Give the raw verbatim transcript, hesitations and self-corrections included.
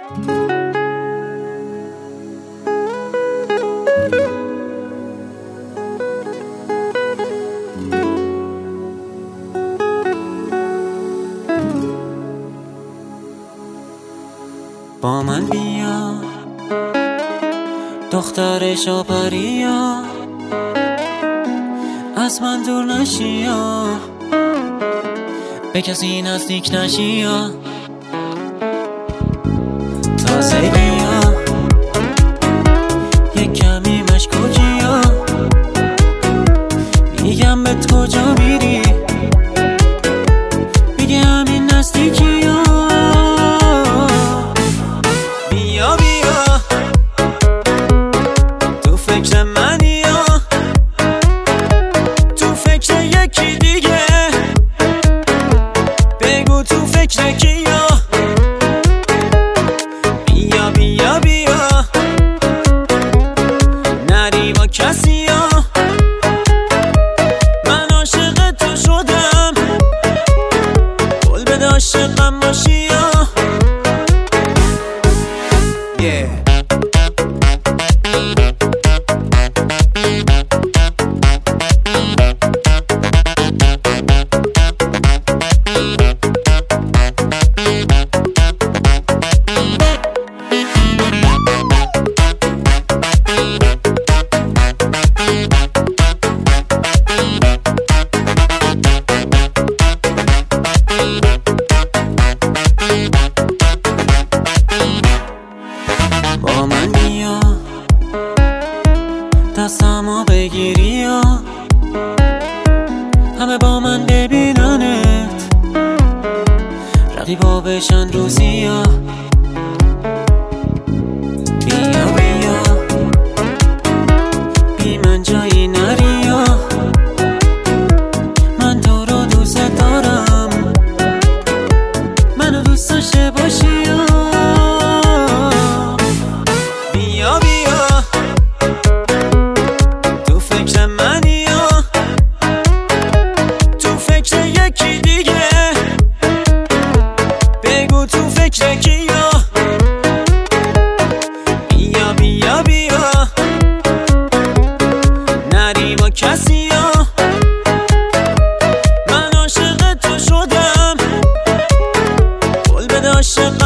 با من بیا دختر شاپریا، از من دور نشیا، به کسی نزدیک نشیا. تازه بیا یک کمی مشکوکیا، میگم به کجا میری، میگه همین نزدیکیا. بیا بیا تو فکر منی یا تو فکر یکی دیگه، بگو تو فکر کیا. بیا بیا بیا نری با کسی یا، من عاشق تو شدم، قول بده عاشقم باشی یا. yeah. با من بیا دستمو بگیری یا، همه با من ببیننت، رقیبا بشن روزی یا. بیا بیا بی من جایی نری یا، من تو رو دوست دارم، منو دوست داشته باشی یا. بیا بیا تو فکر منی یا تو فکر یکی دیگه، بگو تو فکر کیا. بیا بیا بیا نری با کسی یا، من عاشق تو شدم، قول بده عاشق